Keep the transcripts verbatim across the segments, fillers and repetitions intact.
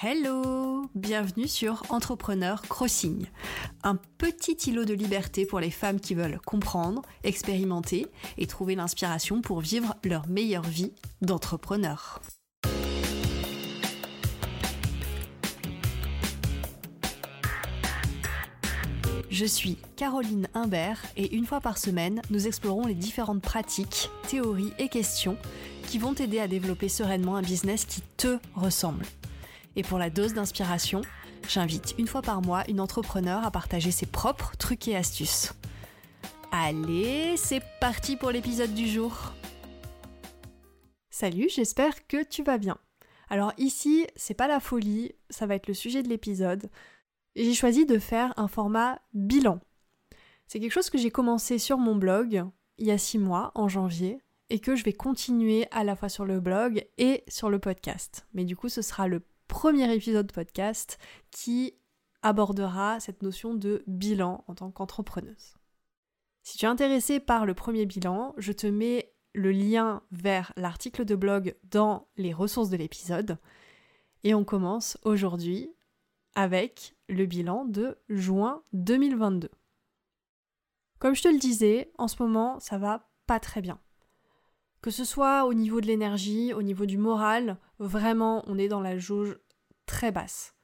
Hello! Bienvenue sur Entrepreneur Crossing, un petit îlot de liberté pour les femmes qui veulent comprendre, expérimenter et trouver l'inspiration pour vivre leur meilleure vie d'entrepreneur. Je suis Caroline Imbert et une fois par semaine, nous explorons les différentes pratiques, théories et questions qui vont t'aider à développer sereinement un business qui te ressemble. Et pour la dose d'inspiration, j'invite une fois par mois une entrepreneure à partager ses propres trucs et astuces. Allez, c'est parti pour l'épisode du jour. Salut, j'espère que tu vas bien. Alors ici, c'est pas la folie, ça va être le sujet de l'épisode. J'ai choisi de faire un format bilan. C'est quelque chose que j'ai commencé sur mon blog il y a six mois, en janvier, et que je vais continuer à la fois sur le blog et sur le podcast. Mais du coup, ce sera le premier épisode podcast qui abordera cette notion de bilan en tant qu'entrepreneuse. Si tu es intéressé par le premier bilan, je te mets le lien vers l'article de blog dans les ressources de l'épisode. Et on commence aujourd'hui avec le bilan de juin deux mille vingt-deux. Comme je te le disais, en ce moment, ça va pas très bien. Que ce soit au niveau de l'énergie, au niveau du moral, vraiment, on est dans la jauge très basse.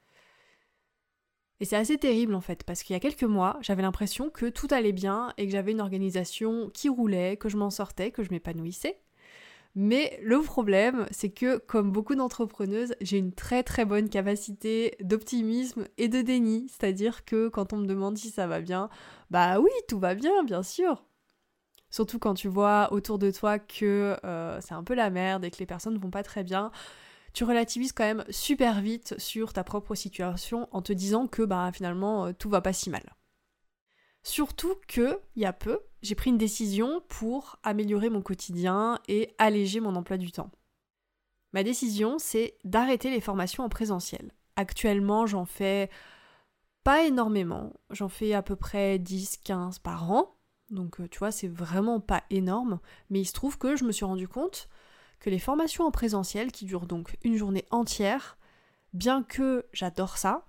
Et c'est assez terrible en fait, parce qu'il y a quelques mois, j'avais l'impression que tout allait bien et que j'avais une organisation qui roulait, que je m'en sortais, que je m'épanouissais. Mais le problème, c'est que, comme beaucoup d'entrepreneuses, j'ai une très très bonne capacité d'optimisme et de déni. C'est-à-dire que quand on me demande si ça va bien, bah oui, tout va bien, bien sûr. Surtout quand tu vois autour de toi que euh, c'est un peu la merde et que les personnes ne vont pas très bien, tu relativises quand même super vite sur ta propre situation en te disant que bah, finalement euh, tout va pas si mal. Surtout que, il y a peu, j'ai pris une décision pour améliorer mon quotidien et alléger mon emploi du temps. Ma décision, c'est d'arrêter les formations en présentiel. Actuellement, j'en fais pas énormément, j'en fais à peu près dix quinze par an. Donc tu vois, c'est vraiment pas énorme, mais il se trouve que je me suis rendu compte que les formations en présentiel, qui durent donc une journée entière, bien que j'adore ça,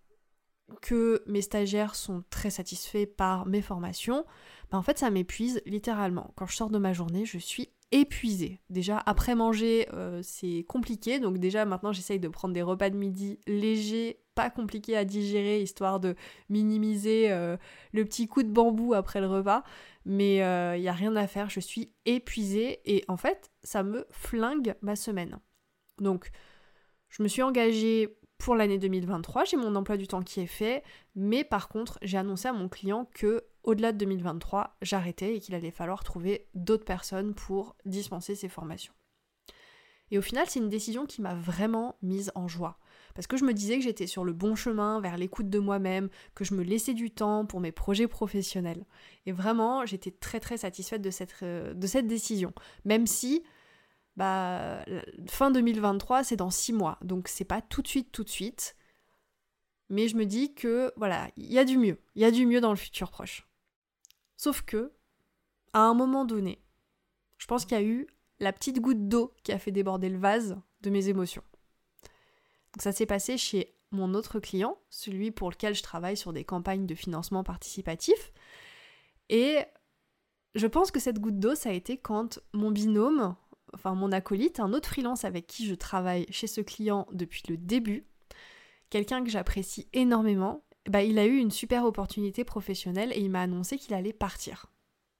que mes stagiaires sont très satisfaits par mes formations, ben en fait ça m'épuise littéralement. Quand je sors de ma journée, je suis épuisée. Déjà, après manger, euh, c'est compliqué, donc déjà maintenant j'essaye de prendre des repas de midi légers, pas compliqués à digérer, histoire de minimiser euh, le petit coup de bambou après le repas, mais il euh, n'y a rien à faire, je suis épuisée et en fait, ça me flingue ma semaine. Donc, je me suis engagée pour l'année deux mille vingt-trois, j'ai mon emploi du temps qui est fait, mais par contre, j'ai annoncé à mon client que au-delà de deux mille vingt-trois, j'arrêtais et qu'il allait falloir trouver d'autres personnes pour dispenser ces formations. Et au final, c'est une décision qui m'a vraiment mise en joie. Parce que je me disais que j'étais sur le bon chemin, vers l'écoute de moi-même, que je me laissais du temps pour mes projets professionnels. Et vraiment, j'étais très très satisfaite de cette, euh, de cette décision. Même si, bah, fin deux mille vingt-trois, c'est dans six mois. Donc c'est pas tout de suite, tout de suite. Mais je me dis que, voilà, il y a du mieux. Il y a du mieux dans le futur proche. Sauf que, à un moment donné, je pense qu'il y a eu la petite goutte d'eau qui a fait déborder le vase de mes émotions. Donc ça s'est passé chez mon autre client, celui pour lequel je travaille sur des campagnes de financement participatif. Et je pense que cette goutte d'eau, ça a été quand mon binôme, enfin mon acolyte, un autre freelance avec qui je travaille chez ce client depuis le début, quelqu'un que j'apprécie énormément, bah, il a eu une super opportunité professionnelle et il m'a annoncé qu'il allait partir.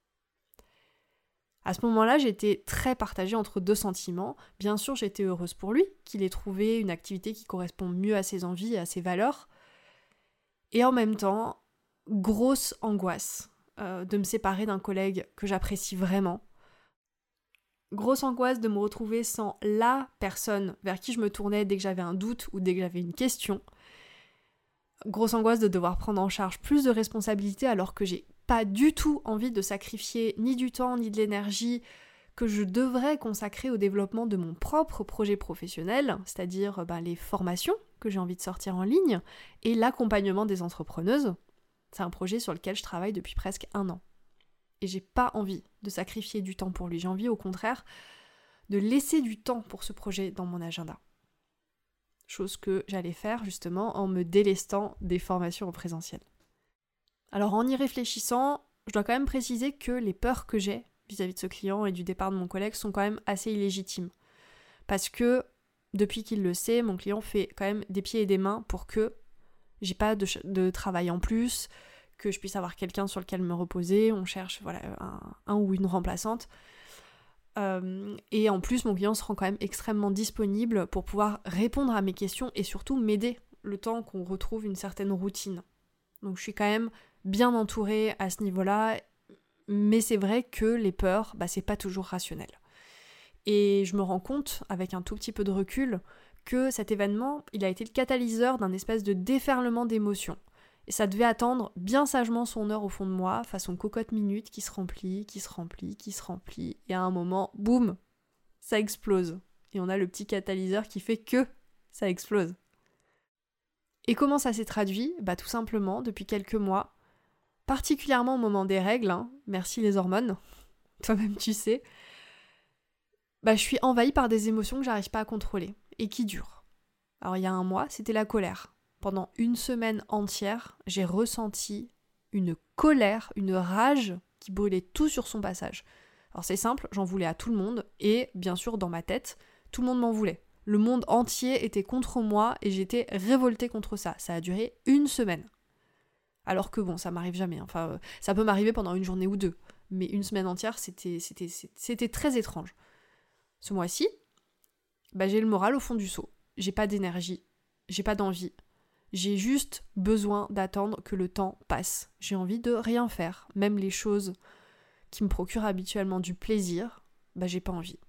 À ce moment-là, j'étais très partagée entre deux sentiments. Bien sûr, j'étais heureuse pour lui, qu'il ait trouvé une activité qui correspond mieux à ses envies et à ses valeurs. Et en même temps, grosse angoisse euh, de me séparer d'un collègue que j'apprécie vraiment. Grosse angoisse de me retrouver sans la personne vers qui je me tournais dès que j'avais un doute ou dès que j'avais une question. Grosse angoisse de devoir prendre en charge plus de responsabilités alors que j'ai pas du tout envie de sacrifier ni du temps ni de l'énergie que je devrais consacrer au développement de mon propre projet professionnel, c'est-à-dire ben, les formations que j'ai envie de sortir en ligne et l'accompagnement des entrepreneuses. C'est un projet sur lequel je travaille depuis presque un an. Et j'ai pas envie de sacrifier du temps pour lui, j'ai envie au contraire de laisser du temps pour ce projet dans mon agenda. chose que j'allais faire justement en me délestant des formations en présentiel. Alors en y réfléchissant, je dois quand même préciser que les peurs que j'ai vis-à-vis de ce client et du départ de mon collègue sont quand même assez illégitimes. Parce que depuis qu'il le sait, mon client fait quand même des pieds et des mains pour que j'ai pas de, ch- de travail en plus, que je puisse avoir quelqu'un sur lequel me reposer, on cherche voilà, un, un ou une remplaçante. Euh, et en plus, mon client se rend quand même extrêmement disponible pour pouvoir répondre à mes questions et surtout m'aider le temps qu'on retrouve une certaine routine. Donc je suis quand même bien entourée à ce niveau-là, mais c'est vrai que les peurs, bah, c'est pas toujours rationnel. Et je me rends compte, avec un tout petit peu de recul, que cet événement, il a été le catalyseur d'un espèce de déferlement d'émotions. Et ça devait attendre bien sagement son heure au fond de moi, façon cocotte minute qui se remplit, qui se remplit, qui se remplit, et à un moment, boum, ça explose. Et on a le petit catalyseur qui fait que ça explose. Et comment ça s'est traduit ? Bah tout simplement, depuis quelques mois, particulièrement au moment des règles, hein, merci les hormones, toi-même tu sais, bah je suis envahie par des émotions que j'arrive pas à contrôler, et qui durent. Alors il y a un mois, c'était la colère. Pendant une semaine entière, j'ai ressenti une colère, une rage qui brûlait tout sur son passage. Alors c'est simple, j'en voulais à tout le monde, et bien sûr dans ma tête, tout le monde m'en voulait. Le monde entier était contre moi et j'étais révoltée contre ça. Ça a duré une semaine. Alors que bon, ça m'arrive jamais. Enfin, euh, ça peut m'arriver pendant une journée ou deux. Mais une semaine entière, c'était, c'était, c'était très étrange. Ce mois-ci, bah, j'ai le moral au fond du seau. J'ai pas d'énergie, j'ai pas d'envie. J'ai juste besoin d'attendre que le temps passe. J'ai envie de rien faire. Même les choses qui me procurent habituellement du plaisir, bah j'ai pas envie.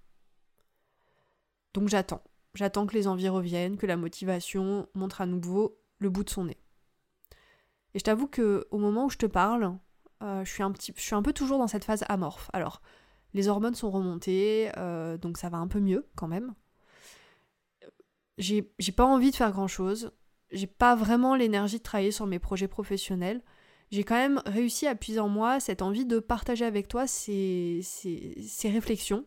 Donc j'attends. J'attends que les envies reviennent, que la motivation montre à nouveau le bout de son nez. Et je t'avoue qu'au moment où je te parle, euh, je suis un petit, je suis un peu toujours dans cette phase amorphe. Alors, les hormones sont remontées, euh, donc ça va un peu mieux quand même. J'ai, j'ai pas envie de faire grand-chose. J'ai pas vraiment l'énergie de travailler sur mes projets professionnels. J'ai quand même réussi à puiser en moi cette envie de partager avec toi ces, ces, ces réflexions.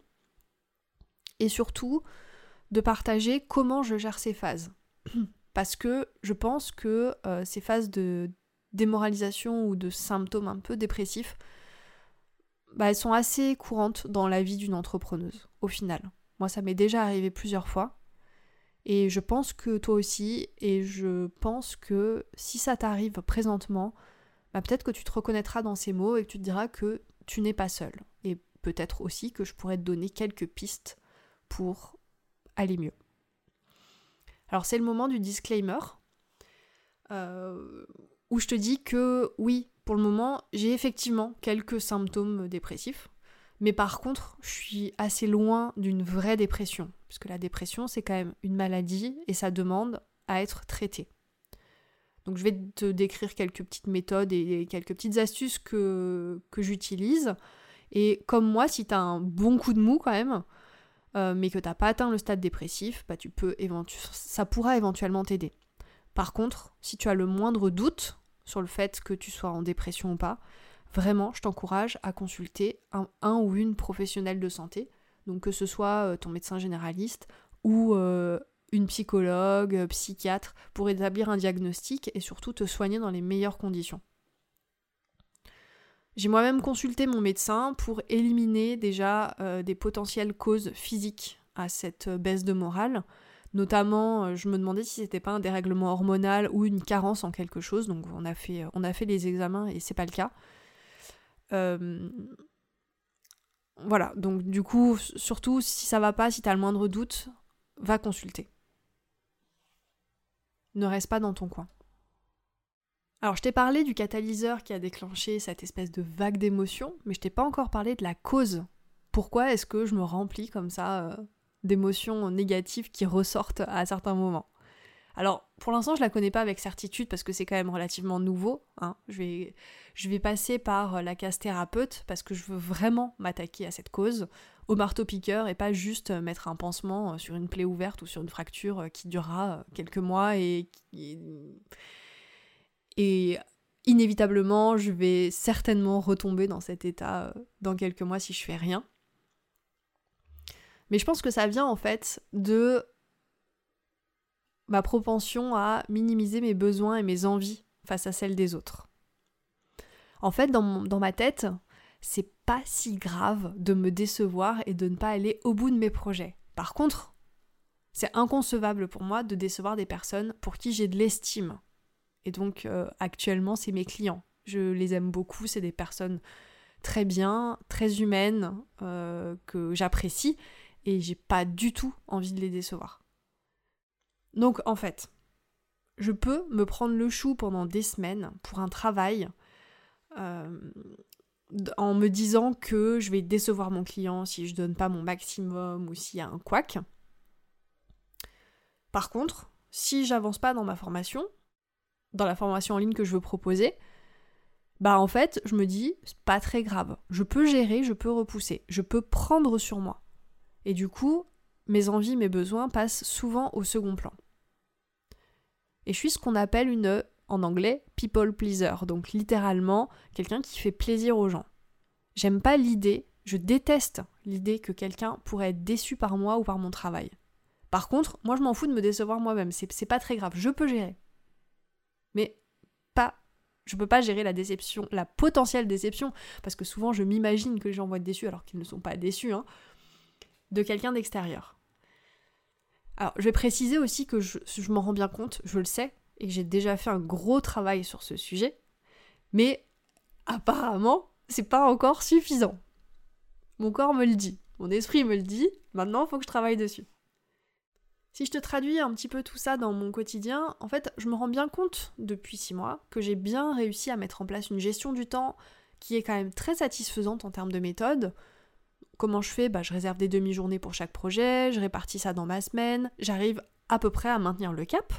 Et surtout, de partager comment je gère ces phases. Parce que je pense que euh, ces phases de démoralisation ou de symptômes un peu dépressifs, bah, elles sont assez courantes dans la vie d'une entrepreneuse, au final. Moi, ça m'est déjà arrivé plusieurs fois. Et je pense que toi aussi, et je pense que si ça t'arrive présentement, bah peut-être que tu te reconnaîtras dans ces mots et que tu te diras que tu n'es pas seul. Et peut-être aussi que je pourrais te donner quelques pistes pour aller mieux. Alors c'est le moment du disclaimer, euh, où je te dis que oui, pour le moment, j'ai effectivement quelques symptômes dépressifs, mais par contre, je suis assez loin d'une vraie dépression, puisque la dépression, c'est quand même une maladie et ça demande à être traité. Donc je vais te décrire quelques petites méthodes et quelques petites astuces que, que j'utilise. Et comme moi, si t'as un bon coup de mou quand même, euh, mais que t'as pas atteint le stade dépressif, bah tu peux éventu- ça pourra éventuellement t'aider. Par contre, si tu as le moindre doute sur le fait que tu sois en dépression ou pas, vraiment, je t'encourage à consulter un, un ou une professionnelle de santé, donc que ce soit euh, ton médecin généraliste ou euh, une psychologue, euh, psychiatre, pour établir un diagnostic et surtout te soigner dans les meilleures conditions. J'ai moi-même consulté mon médecin pour éliminer déjà euh, des potentielles causes physiques à cette baisse de morale. Notamment, euh, je me demandais si c'était pas un dérèglement hormonal ou une carence en quelque chose, donc on a fait, on a fait les examens et c'est pas le cas. Euh, voilà, donc du coup, surtout si ça va pas, si t'as le moindre doute, va consulter. Ne reste pas dans ton coin. Alors je t'ai parlé du catalyseur qui a déclenché cette espèce de vague d'émotions, mais je t'ai pas encore parlé de la cause. Pourquoi est-ce que je me remplis comme ça euh, d'émotions négatives qui ressortent à certains moments ? Alors, pour l'instant, je la connais pas avec certitude parce que c'est quand même relativement nouveau. Hein. Je vais, je vais passer par la case thérapeute parce que je veux vraiment m'attaquer à cette cause, au marteau-piqueur, et pas juste mettre un pansement sur une plaie ouverte ou sur une fracture qui durera quelques mois et qui... Et inévitablement, je vais certainement retomber dans cet état dans quelques mois si je fais rien. Mais je pense que ça vient en fait de ma propension à minimiser mes besoins et mes envies face à celles des autres. En fait, dans, mon, dans ma tête, c'est pas si grave de me décevoir et de ne pas aller au bout de mes projets. Par contre, c'est inconcevable pour moi de décevoir des personnes pour qui j'ai de l'estime. Et donc, euh, actuellement, c'est mes clients. Je les aime beaucoup, c'est des personnes très bien, très humaines, euh, que j'apprécie, et j'ai pas du tout envie de les décevoir. Donc, en fait, je peux me prendre le chou pendant des semaines pour un travail euh, en me disant que je vais décevoir mon client si je donne pas mon maximum ou s'il y a un couac. Par contre, si j'avance pas dans ma formation, dans la formation en ligne que je veux proposer, bah en fait, je me dis, c'est pas très grave. Je peux gérer, je peux repousser, je peux prendre sur moi. Et du coup, mes envies, mes besoins passent souvent au second plan. Et je suis ce qu'on appelle une, en anglais, people pleaser, donc littéralement, quelqu'un qui fait plaisir aux gens. J'aime pas l'idée, je déteste l'idée que quelqu'un pourrait être déçu par moi ou par mon travail. Par contre, moi je m'en fous de me décevoir moi-même, c'est, c'est pas très grave, je peux gérer. Mais pas, je peux pas gérer la déception, la potentielle déception, parce que souvent je m'imagine que les gens vont être déçus alors qu'ils ne sont pas déçus, hein, de quelqu'un d'extérieur. Alors, je vais préciser aussi que je, je m'en rends bien compte, je le sais, et que j'ai déjà fait un gros travail sur ce sujet, mais apparemment, c'est pas encore suffisant. Mon corps me le dit, mon esprit me le dit, maintenant il faut que je travaille dessus. Si je te traduis un petit peu tout ça dans mon quotidien, en fait, je me rends bien compte depuis six mois que j'ai bien réussi à mettre en place une gestion du temps qui est quand même très satisfaisante en termes de méthode. Comment je fais ? Bah, je réserve des demi-journées pour chaque projet, je répartis ça dans ma semaine, j'arrive à peu près à maintenir le cap.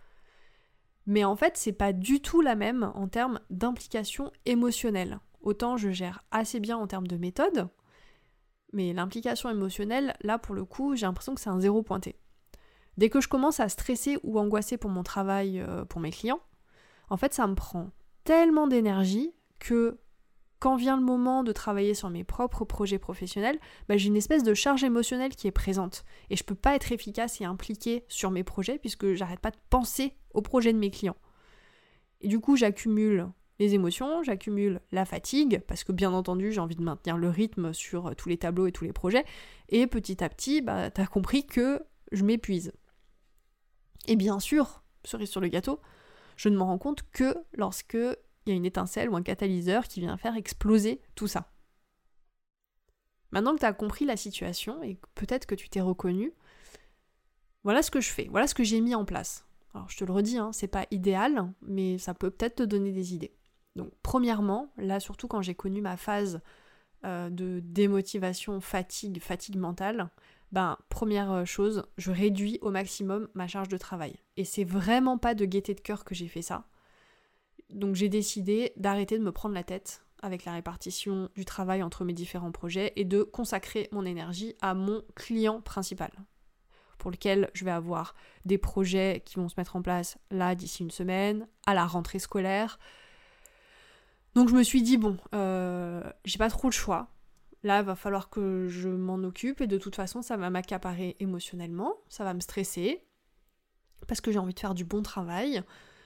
Mais en fait, c'est pas du tout la même en termes d'implication émotionnelle. Autant je gère assez bien en termes de méthode, mais l'implication émotionnelle, là pour le coup, j'ai l'impression que c'est un zéro pointé. Dès que je commence à stresser ou angoisser pour mon travail, euh, pour mes clients, en fait, ça me prend tellement d'énergie que quand vient le moment de travailler sur mes propres projets professionnels, bah, j'ai une espèce de charge émotionnelle qui est présente. Et je peux pas être efficace et impliquée sur mes projets puisque j'arrête pas de penser aux projets de mes clients. Et du coup, j'accumule les émotions, j'accumule la fatigue, parce que bien entendu, j'ai envie de maintenir le rythme sur tous les tableaux et tous les projets. Et petit à petit, bah, t'as compris que je m'épuise. Et bien sûr, cerise sur le gâteau, je ne m'en rends compte que lorsque il y a une étincelle ou un catalyseur qui vient faire exploser tout ça. Maintenant que tu as compris la situation et peut-être que tu t'es reconnu, voilà ce que je fais, voilà ce que j'ai mis en place. Alors je te le redis, hein, c'est pas idéal, mais ça peut peut-être te donner des idées. Donc premièrement, là surtout quand j'ai connu ma phase euh, de démotivation, fatigue, fatigue mentale, ben première chose, je réduis au maximum ma charge de travail. Et c'est vraiment pas de gaieté de cœur que j'ai fait ça. Donc j'ai décidé d'arrêter de me prendre la tête avec la répartition du travail entre mes différents projets et de consacrer mon énergie à mon client principal, pour lequel je vais avoir des projets qui vont se mettre en place là d'ici une semaine, à la rentrée scolaire. Donc je me suis dit, bon, euh, j'ai pas trop le choix. Là, il va falloir que je m'en occupe et de toute façon, ça va m'accaparer émotionnellement, ça va me stresser, parce que j'ai envie de faire du bon travail.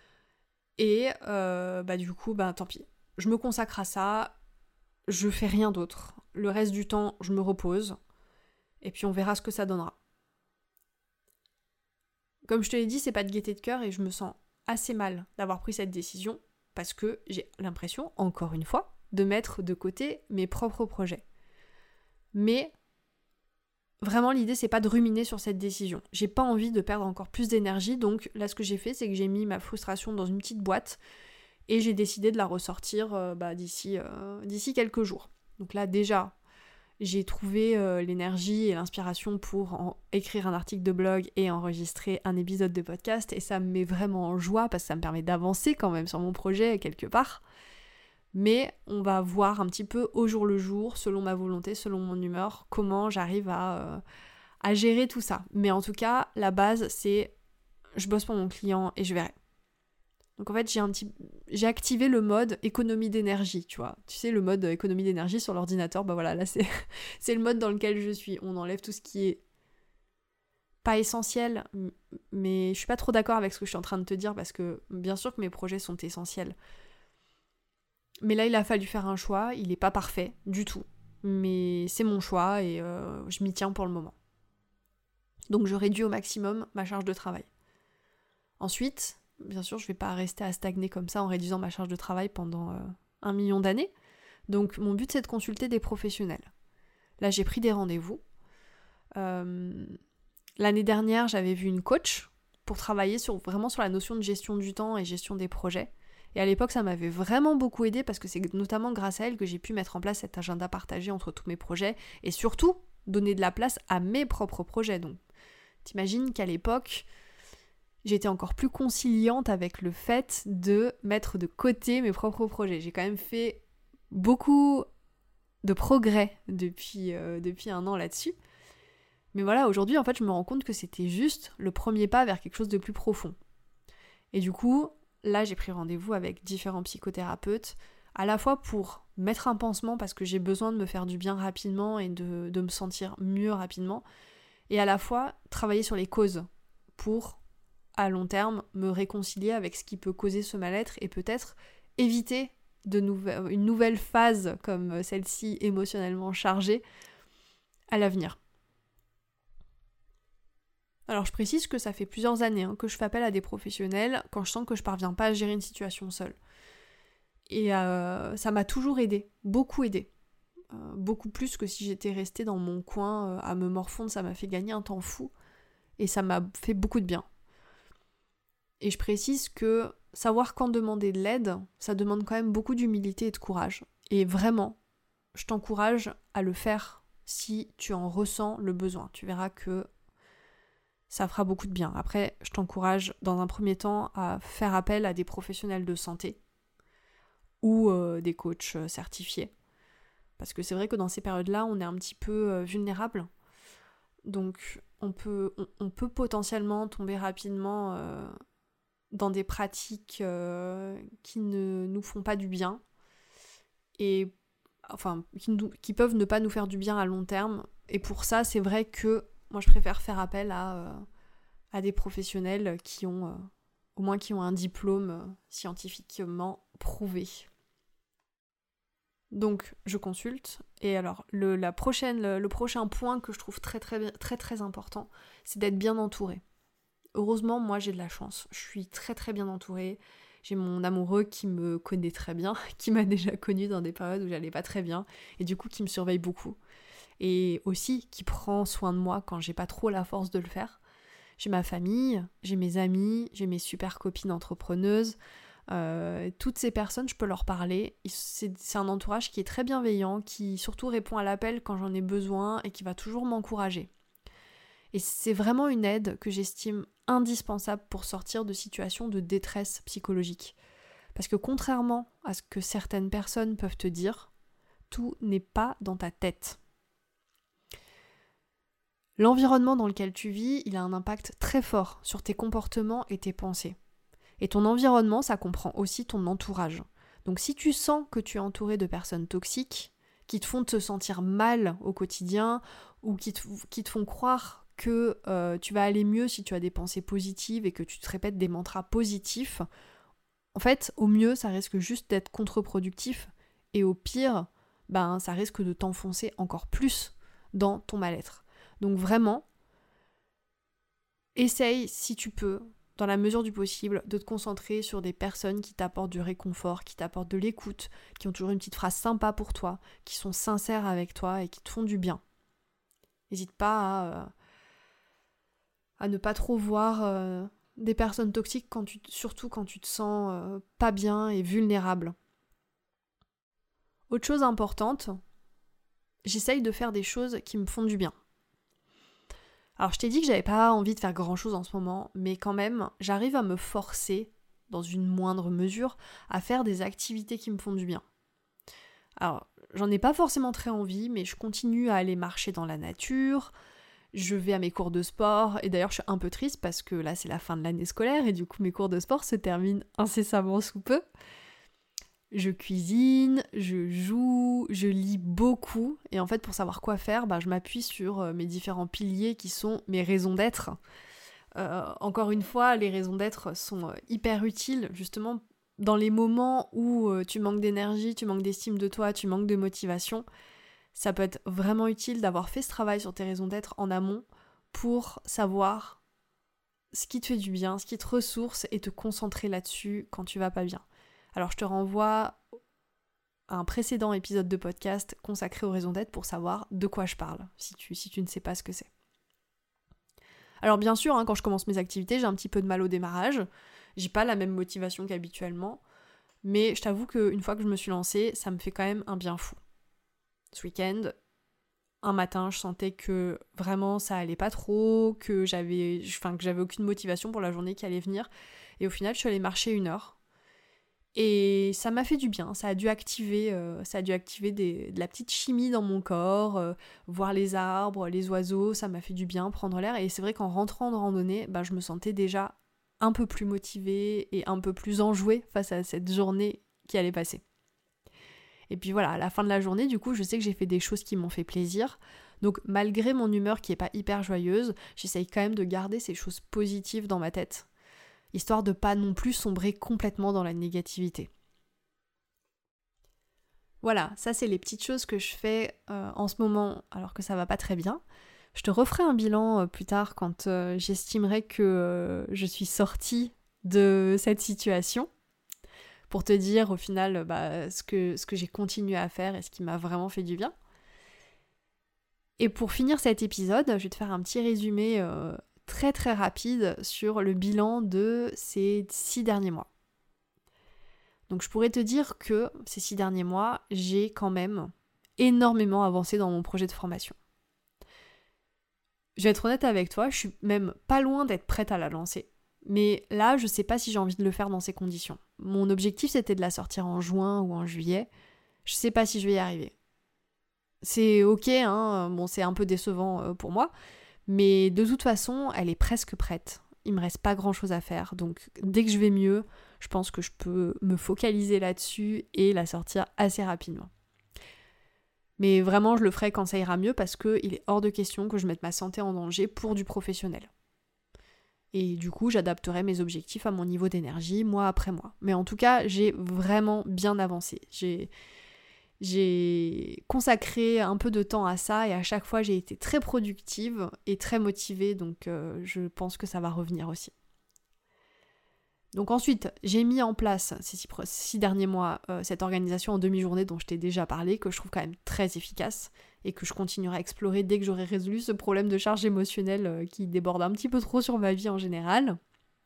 Et euh, bah du coup, bah tant pis. Je me consacre à ça, je fais rien d'autre. Le reste du temps, je me repose, et puis on verra ce que ça donnera. Comme je te l'ai dit, c'est pas de gaieté de cœur et je me sens assez mal d'avoir pris cette décision, parce que j'ai l'impression, encore une fois, de mettre de côté mes propres projets. Mais vraiment l'idée c'est pas de ruminer sur cette décision. J'ai pas envie de perdre encore plus d'énergie, donc là ce que j'ai fait c'est que j'ai mis ma frustration dans une petite boîte et j'ai décidé de la ressortir euh, bah, d'ici, euh, d'ici quelques jours. Donc là déjà j'ai trouvé euh, l'énergie et l'inspiration pour en écrire un article de blog et enregistrer un épisode de podcast et ça me met vraiment en joie parce que ça me permet d'avancer quand même sur mon projet quelque part. Mais on va voir un petit peu au jour le jour, selon ma volonté, selon mon humeur, comment j'arrive à, euh, à gérer tout ça. Mais en tout cas, la base, c'est je bosse pour mon client et je verrai. Donc en fait, j'ai un petit, j'ai activé le mode économie d'énergie, tu vois. Tu sais, le mode économie d'énergie sur l'ordinateur, bah voilà, là c'est, c'est le mode dans lequel je suis. On enlève tout ce qui est pas essentiel, mais je suis pas trop d'accord avec ce que je suis en train de te dire parce que bien sûr que mes projets sont essentiels. Mais là, il a fallu faire un choix, il est pas parfait du tout, mais c'est mon choix et euh, je m'y tiens pour le moment. Donc je réduis au maximum ma charge de travail. Ensuite, bien sûr, je vais pas rester à stagner comme ça en réduisant ma charge de travail pendant euh, un million d'années. Donc mon but, c'est de consulter des professionnels. Là, j'ai pris des rendez-vous. Euh, L'année dernière, j'avais vu une coach pour travailler sur, vraiment sur la notion de gestion du temps et gestion des projets. Et à l'époque, ça m'avait vraiment beaucoup aidé parce que c'est notamment grâce à elle que j'ai pu mettre en place cet agenda partagé entre tous mes projets et surtout donner de la place à mes propres projets. Donc, t'imagines qu'à l'époque, j'étais encore plus conciliante avec le fait de mettre de côté mes propres projets. J'ai quand même fait beaucoup de progrès depuis, euh, depuis un an là-dessus. Mais voilà, aujourd'hui, en fait, je me rends compte que c'était juste le premier pas vers quelque chose de plus profond. Et du coup, là, j'ai pris rendez-vous avec différents psychothérapeutes, à la fois pour mettre un pansement parce que j'ai besoin de me faire du bien rapidement et de, de me sentir mieux rapidement, et à la fois travailler sur les causes pour, à long terme, me réconcilier avec ce qui peut causer ce mal-être et peut-être éviter de nouve- une nouvelle phase comme celle-ci émotionnellement chargée à l'avenir. Alors je précise que ça fait plusieurs années hein, que je fais appel à des professionnels quand je sens que je parviens pas à gérer une situation seule. Et euh, ça m'a toujours aidé, beaucoup aidé. Euh, beaucoup plus que si j'étais restée dans mon coin euh, à me morfondre, ça m'a fait gagner un temps fou. Et ça m'a fait beaucoup de bien. Et je précise que savoir quand demander de l'aide, ça demande quand même beaucoup d'humilité et de courage. Et vraiment, je t'encourage à le faire si tu en ressens le besoin. Tu verras que ça fera beaucoup de bien. Après, je t'encourage dans un premier temps à faire appel à des professionnels de santé ou euh, des coachs certifiés. Parce que c'est vrai que dans ces périodes-là, on est un petit peu euh, vulnérable. Donc, on peut, on, on peut potentiellement tomber rapidement euh, dans des pratiques euh, qui ne nous font pas du bien. Et enfin, qui, nous, qui peuvent ne pas nous faire du bien à long terme. Et pour ça, c'est vrai que moi, je préfère faire appel à, euh, à des professionnels qui ont, euh, au moins qui ont un diplôme euh, scientifiquement prouvé. Donc, je consulte. Et alors, le, la prochaine, le, le prochain point que je trouve très très très très important, c'est d'être bien entouré. Heureusement, moi, j'ai de la chance. Je suis très très bien entourée. J'ai mon amoureux qui me connaît très bien, qui m'a déjà connue dans des périodes où j'allais pas très bien, et du coup qui me surveille beaucoup. Et aussi qui prend soin de moi quand j'ai pas trop la force de le faire. J'ai ma famille, j'ai mes amis, j'ai mes super copines entrepreneuses. Euh, toutes ces personnes, je peux leur parler. C'est, c'est un entourage qui est très bienveillant, qui surtout répond à l'appel quand j'en ai besoin et qui va toujours m'encourager. Et c'est vraiment une aide que j'estime indispensable pour sortir de situations de détresse psychologique. Parce que contrairement à ce que certaines personnes peuvent te dire, tout n'est pas dans ta tête. L'environnement dans lequel tu vis, il a un impact très fort sur tes comportements et tes pensées. Et ton environnement, ça comprend aussi ton entourage. Donc si tu sens que tu es entouré de personnes toxiques, qui te font te sentir mal au quotidien, ou qui te, qui te font croire que euh, tu vas aller mieux si tu as des pensées positives et que tu te répètes des mantras positifs, en fait, au mieux, ça risque juste d'être contre-productif, et au pire, ben, ça risque de t'enfoncer encore plus dans ton mal-être. Donc vraiment, essaye, si tu peux, dans la mesure du possible, de te concentrer sur des personnes qui t'apportent du réconfort, qui t'apportent de l'écoute, qui ont toujours une petite phrase sympa pour toi, qui sont sincères avec toi et qui te font du bien. N'hésite pas à, euh, à ne pas trop voir euh, des personnes toxiques, quand tu, surtout quand tu te sens euh, pas bien et vulnérable. Autre chose importante, j'essaye de faire des choses qui me font du bien. Alors je t'ai dit que j'avais pas envie de faire grand chose en ce moment, mais quand même, j'arrive à me forcer, dans une moindre mesure, à faire des activités qui me font du bien. Alors, j'en ai pas forcément très envie, mais je continue à aller marcher dans la nature, je vais à mes cours de sport, et d'ailleurs je suis un peu triste parce que là c'est la fin de l'année scolaire, et du coup mes cours de sport se terminent incessamment sous peu. Je cuisine, je joue, je lis beaucoup. Et en fait, pour savoir quoi faire, bah, je m'appuie sur mes différents piliers qui sont mes raisons d'être. Euh, encore une fois, les raisons d'être sont hyper utiles, justement, dans les moments où tu manques d'énergie, tu manques d'estime de toi, tu manques de motivation. Ça peut être vraiment utile d'avoir fait ce travail sur tes raisons d'être en amont pour savoir ce qui te fait du bien, ce qui te ressource et te concentrer là-dessus quand tu vas pas bien. Alors je te renvoie à un précédent épisode de podcast consacré aux raisons d'être pour savoir de quoi je parle, si tu, si tu ne sais pas ce que c'est. Alors bien sûr, hein, quand je commence mes activités, j'ai un petit peu de mal au démarrage, j'ai pas la même motivation qu'habituellement, mais je t'avoue qu'une fois que je me suis lancée, ça me fait quand même un bien fou. Ce week-end, un matin, je sentais que vraiment ça allait pas trop, que j'avais, enfin, que j'avais aucune motivation pour la journée qui allait venir, et au final, je suis allée marcher une heure. Et ça m'a fait du bien, ça a dû activer, euh, ça a dû activer des, de la petite chimie dans mon corps, euh, voir les arbres, les oiseaux, ça m'a fait du bien, prendre l'air. Et c'est vrai qu'en rentrant de randonnée, bah, je me sentais déjà un peu plus motivée et un peu plus enjouée face à cette journée qui allait passer. Et puis voilà, à la fin de la journée, du coup, je sais que j'ai fait des choses qui m'ont fait plaisir. Donc malgré mon humeur qui est pas hyper joyeuse, j'essaye quand même de garder ces choses positives dans ma tête, histoire de pas non plus sombrer complètement dans la négativité. Voilà, ça c'est les petites choses que je fais euh, en ce moment alors que ça va pas très bien. Je te referai un bilan euh, plus tard quand euh, j'estimerai que euh, je suis sortie de cette situation pour te dire au final bah, ce que, ce que j'ai continué à faire et ce qui m'a vraiment fait du bien. Et pour finir cet épisode, je vais te faire un petit résumé euh, très très rapide sur le bilan de ces six derniers mois. Donc je pourrais te dire que ces six derniers mois, j'ai quand même énormément avancé dans mon projet de formation. Je vais être honnête avec toi, je suis même pas loin d'être prête à la lancer. Mais là, je sais pas si j'ai envie de le faire dans ces conditions. Mon objectif, c'était de la sortir en juin ou en juillet. Je sais pas si je vais y arriver. C'est ok, hein, bon, c'est un peu décevant pour moi, mais de toute façon, elle est presque prête. Il me reste pas grand chose à faire, donc dès que je vais mieux, je pense que je peux me focaliser là-dessus et la sortir assez rapidement. Mais vraiment, je le ferai quand ça ira mieux parce qu'il est hors de question que je mette ma santé en danger pour du professionnel. Et du coup, j'adapterai mes objectifs à mon niveau d'énergie, mois après mois. Mais en tout cas, j'ai vraiment bien avancé. J'ai... J'ai consacré un peu de temps à ça et à chaque fois j'ai été très productive et très motivée, donc euh, je pense que ça va revenir aussi. Donc ensuite, j'ai mis en place ces six, six derniers mois euh, cette organisation en demi-journée dont je t'ai déjà parlé, que je trouve quand même très efficace et que je continuerai à explorer dès que j'aurai résolu ce problème de charge émotionnelle euh, qui déborde un petit peu trop sur ma vie en général.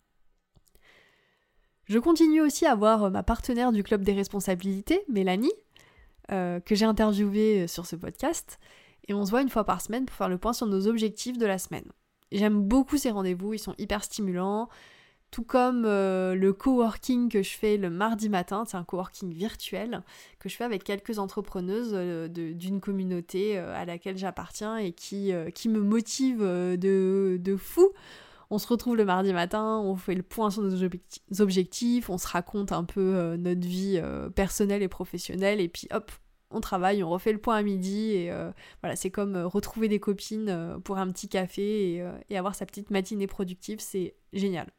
Je continue aussi à voir ma partenaire du club des responsabilités, Mélanie, Euh, que j'ai interviewé sur ce podcast, et on se voit une fois par semaine pour faire le point sur nos objectifs de la semaine. J'aime beaucoup ces rendez-vous, ils sont hyper stimulants, tout comme euh, le coworking que je fais le mardi matin, c'est un coworking virtuel que je fais avec quelques entrepreneuses euh, de, d'une communauté euh, à laquelle j'appartiens et qui, euh, qui me motive euh, de, de fou. On se retrouve le mardi matin, on fait le point sur nos objectifs, on se raconte un peu euh, notre vie euh, personnelle et professionnelle, et puis hop, on travaille, on refait le point à midi, et euh, voilà, c'est comme euh, retrouver des copines euh, pour un petit café et, euh, et avoir sa petite matinée productive, c'est génial.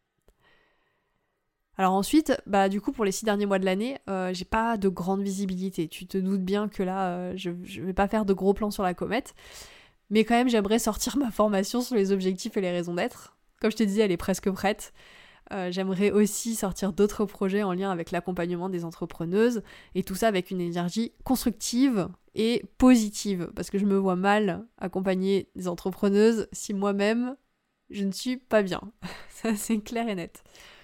Alors ensuite, bah du coup pour les six derniers mois de l'année, euh, j'ai pas de grande visibilité. Tu te doutes bien que là, euh, je, je vais pas faire de gros plans sur la comète. Mais quand même, j'aimerais sortir ma formation sur les objectifs et les raisons d'être. Comme je te disais, elle est presque prête. Euh, j'aimerais aussi sortir d'autres projets en lien avec l'accompagnement des entrepreneuses, et tout ça avec une énergie constructive et positive, parce que je me vois mal accompagner des entrepreneuses si moi-même, je ne suis pas bien. Ça, c'est clair et net.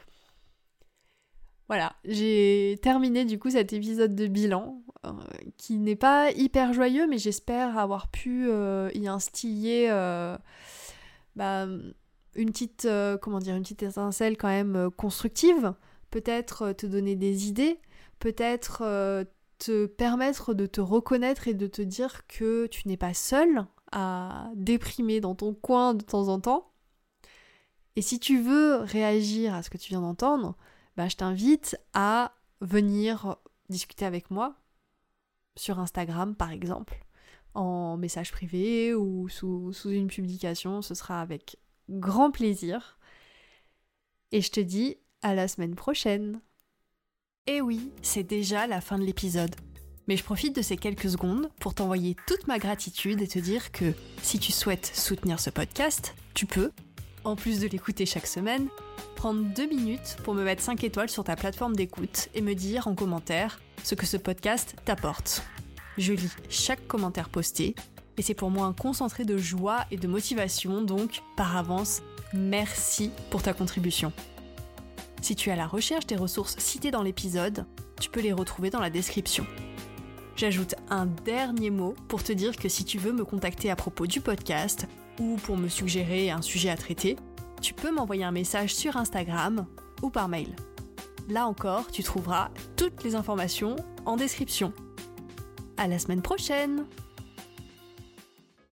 Voilà, j'ai terminé du coup cet épisode de bilan euh, qui n'est pas hyper joyeux, mais j'espère avoir pu euh, y instiller euh, bah, une petite, euh, comment dire, une petite étincelle quand même euh, constructive, peut-être euh, te donner des idées, peut-être euh, te permettre de te reconnaître et de te dire que tu n'es pas seul à déprimer dans ton coin de temps en temps. Et si tu veux réagir à ce que tu viens d'entendre, bah, je t'invite à venir discuter avec moi, sur Instagram par exemple, en message privé ou sous, sous une publication, ce sera avec grand plaisir. Et je te dis à la semaine prochaine. Et oui, c'est déjà la fin de l'épisode. Mais je profite de ces quelques secondes pour t'envoyer toute ma gratitude et te dire que si tu souhaites soutenir ce podcast, tu peux, en plus de l'écouter chaque semaine, prendre deux minutes pour me mettre cinq étoiles sur ta plateforme d'écoute et me dire en commentaire ce que ce podcast t'apporte. Je lis chaque commentaire posté et c'est pour moi un concentré de joie et de motivation, donc par avance, merci pour ta contribution. Si tu es à la recherche des ressources citées dans l'épisode, tu peux les retrouver dans la description. J'ajoute un dernier mot pour te dire que si tu veux me contacter à propos du podcast ou pour me suggérer un sujet à traiter, tu peux m'envoyer un message sur Instagram ou par mail. Là encore, tu trouveras toutes les informations en description. À la semaine prochaine!